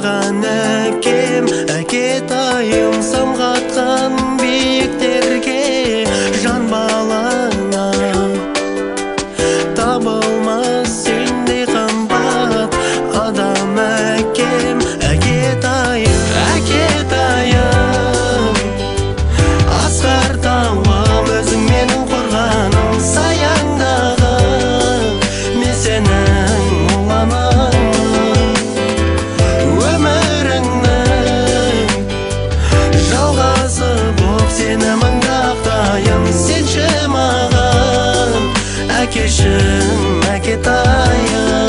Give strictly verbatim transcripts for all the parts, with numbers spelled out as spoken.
маған әкем, әкетайым самғатқан биіктерге, жан балаңа табылмас сендей қымбат адам. Әкем, әкетайым, әкетайым асқар тауым, өзің менің қорғаным, саяңдағым, мен сенің мұңланамын. Өміріңнің жалғасы боп сені маңдақтайым, сенші маған әкешім, әкетайым.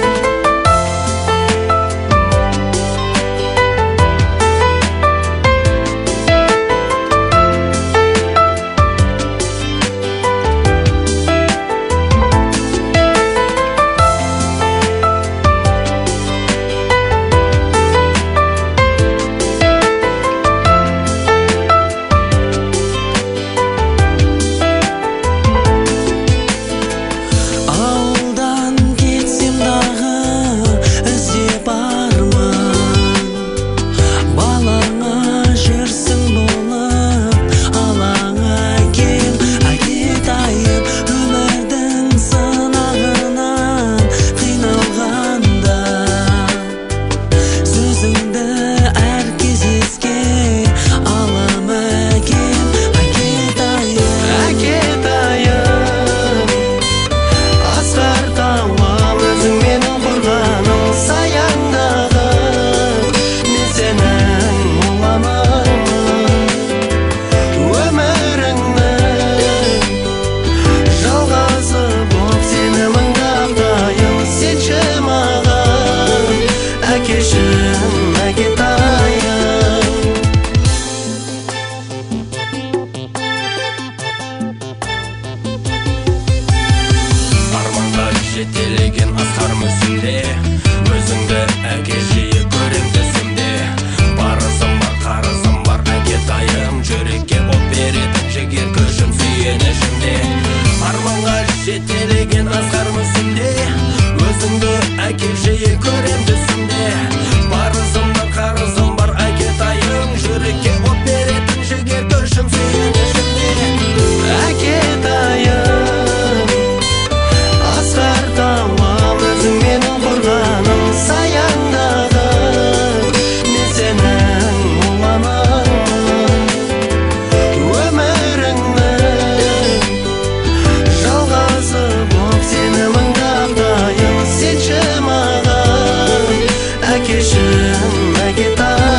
Жетелеген асқар мүсінде, өзіңді әке жиі көрем түсімде. Парызым бар, қарызым бар, әкетайым, жүрекке от беретін жігер күшім, сүйенішімде. Арманға жетелеген асқар мүсінде, өзіңді әке жиі көрем түсімде. Парызым бар, қарызым бар, әкетайым, жүрекке от беретін жігер күшім, сүйенішімде. Әкетайым Әкешім, әкетайым.